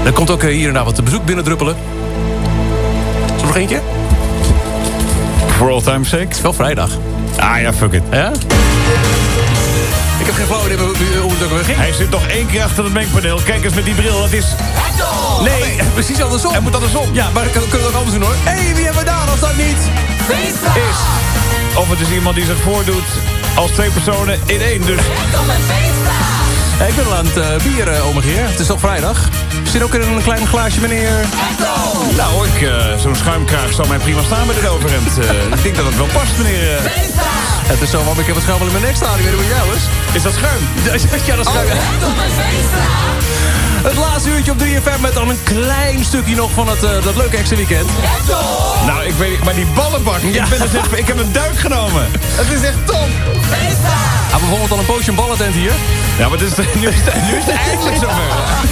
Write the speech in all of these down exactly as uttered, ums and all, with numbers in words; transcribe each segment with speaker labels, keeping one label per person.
Speaker 1: Er komt ook hier en daar wat bezoek binnendruppelen. Zullen we nog eentje?
Speaker 2: For all time's sake.
Speaker 1: Het is wel vrijdag.
Speaker 2: Ah ja, fuck it.
Speaker 1: Ja? Ik heb geen flauw idee hoe het ook weer ging.
Speaker 2: Hij zit nog één keer achter het mengpaneel. Kijk eens met die bril, dat is...
Speaker 1: Nee, precies andersom.
Speaker 2: Hij moet andersom.
Speaker 1: Ja, maar dat kunnen we ook anders doen hoor. Hé, hey, wie hebben we daar als dat niet is?
Speaker 2: Of het is iemand die zich voordoet als twee personen in één. Dus...
Speaker 1: Ja, ik ben al aan het uh, bier, uh, ome Geer. Het is toch vrijdag? Zit ook in een klein glaasje, meneer?
Speaker 2: Nou, ik, uh, zo'n schuimkraag zal mij prima staan met dit overhemd. Uh, ik denk dat het wel past, meneer. Uh...
Speaker 1: Het is zo, want ik heb het schuim wel in mijn nek staan. Ik weet niet hoe jou is.
Speaker 2: Is dat schuim?
Speaker 1: Ja, dat is schuim. Het laatste uurtje op drie F M met dan een klein stukje nog van het, uh, dat leuke extra weekend.
Speaker 2: Nou, ik weet niet, maar die ballenbak,
Speaker 1: Ja.
Speaker 2: ik, ben dus echt, ik heb een duik genomen. Het is echt top.
Speaker 1: Ah, bijvoorbeeld al een poosje een ballentent hier.
Speaker 2: Ja, maar het is, nu, is het, nu is het eindelijk zover.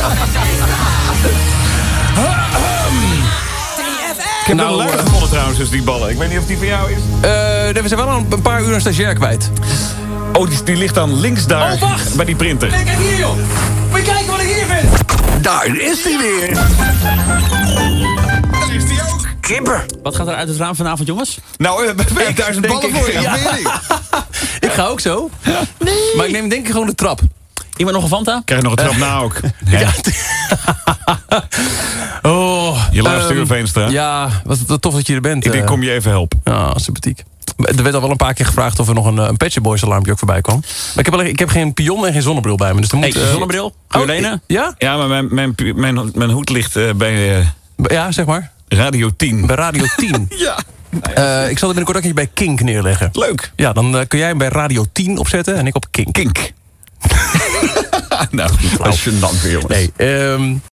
Speaker 2: Ik heb
Speaker 1: Nou,
Speaker 2: een luid
Speaker 1: uh,
Speaker 2: gevonden trouwens, dus die ballen. Ik weet niet of die van jou is.
Speaker 1: Uh, we zijn wel al een paar uur een stagiair kwijt.
Speaker 2: Oh, die, die ligt dan links daar
Speaker 1: Oh, wacht.
Speaker 2: bij die printer.
Speaker 1: Nee, kijk hier joh. Moet je kijken wat ik hier vind. Daar is hij weer.
Speaker 2: Daar is die ook.
Speaker 1: Kipper.
Speaker 3: Wat gaat er uit het raam vanavond, jongens?
Speaker 2: Nou, we hebben vijfduizend
Speaker 1: denk
Speaker 2: ballen
Speaker 1: ik.
Speaker 2: voor je.
Speaker 1: Ja.
Speaker 2: Dat weet ik.
Speaker 1: Ik ga ook zo. Nee. Maar ik neem denk ik gewoon de trap.
Speaker 3: Iemand nog een Fanta?
Speaker 2: Krijg je nog een trap na ook.
Speaker 1: Ja. Oh,
Speaker 2: Je laatste
Speaker 1: um,
Speaker 2: uur, Veenstra.
Speaker 1: Ja, wat, wat tof dat je er bent.
Speaker 2: Ik denk,
Speaker 1: uh,
Speaker 2: kom je even helpen.
Speaker 1: Ja, sympathiek. Er werd al wel een paar keer gevraagd of er nog een, een Pet Shop Boys alarmpje ook voorbij kwam. Maar ik heb, alleen, ik heb geen pion en geen zonnebril bij me. Dus er moet,
Speaker 3: Hey,
Speaker 1: uh,
Speaker 3: zonnebril? Kun je
Speaker 1: oh,
Speaker 3: lenen?
Speaker 1: Ja?
Speaker 2: Ja, maar mijn, mijn, mijn, mijn hoed ligt uh, bij uh,
Speaker 1: Ja, zeg maar.
Speaker 2: Radio tien.
Speaker 1: Bij Radio tien.
Speaker 2: Ja.
Speaker 1: Uh, ik zal er binnenkort ook een bij Kink neerleggen.
Speaker 2: Leuk.
Speaker 1: Ja, dan uh, kun jij hem bij Radio tien opzetten en ik op Kink.
Speaker 2: Kink. Nou, dat is gênant weer, jongens.
Speaker 1: Nee, um,